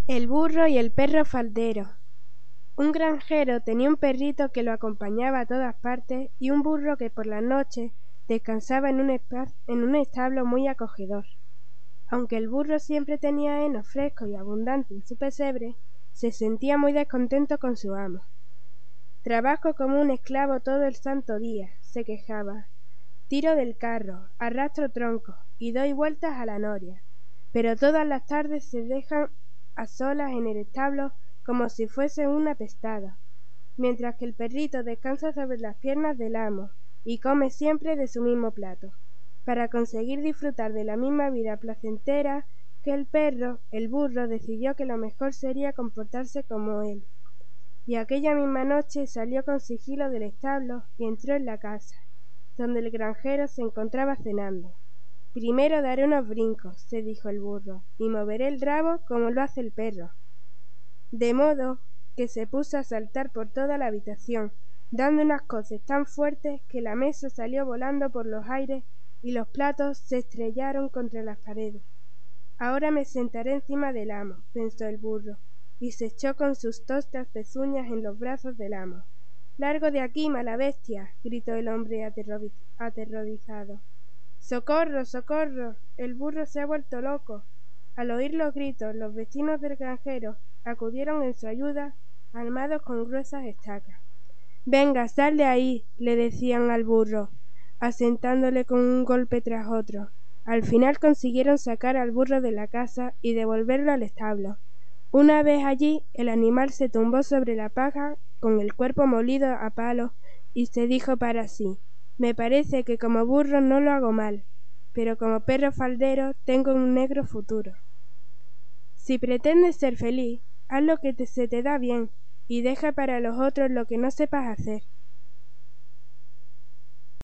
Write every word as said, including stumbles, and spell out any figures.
El burro y el perro faldero. Un granjero tenía un perrito que lo acompañaba a todas partes y un burro que por las noches descansaba en un, en un establo muy acogedor. Aunque el burro siempre tenía heno fresco y abundante en su pesebre, se sentía muy descontento con su amo. Trabajo como un esclavo todo el santo día, se quejaba. Tiro del carro, arrastro troncos y doy vueltas a la noria, pero todas las tardes se dejan a solas en el establo como si fuese un apestado, mientras que el perrito descansa sobre las piernas del amo y come siempre de su mismo plato. Para conseguir disfrutar de la misma vida placentera que el perro, el burro decidió que lo mejor sería comportarse como él. Y aquella misma noche salió con sigilo del establo y entró en la casa, donde el granjero se encontraba cenando. Primero daré unos brincos, se dijo el burro, y moveré el rabo como lo hace el perro. De modo que se puso a saltar por toda la habitación, dando unas coces tan fuertes que la mesa salió volando por los aires y los platos se estrellaron contra las paredes. Ahora me sentaré encima del amo, pensó el burro, y se echó con sus tostas pezuñas en los brazos del amo. —¡Largo de aquí, mala bestia! —gritó el hombre aterrorizado. —¡Socorro, socorro! El burro se ha vuelto loco. Al oír los gritos, los vecinos del granjero acudieron en su ayuda, armados con gruesas estacas. —Venga, sal de ahí —le decían al burro, asentándole con un golpe tras otro. Al final consiguieron sacar al burro de la casa y devolverlo al establo. Una vez allí, el animal se tumbó sobre la paja con el cuerpo molido a palos y se dijo para sí: me parece que como burro no lo hago mal, pero como perro faldero tengo un negro futuro. Si pretendes ser feliz, haz lo que te, se te da bien y deja para los otros lo que no sepas hacer.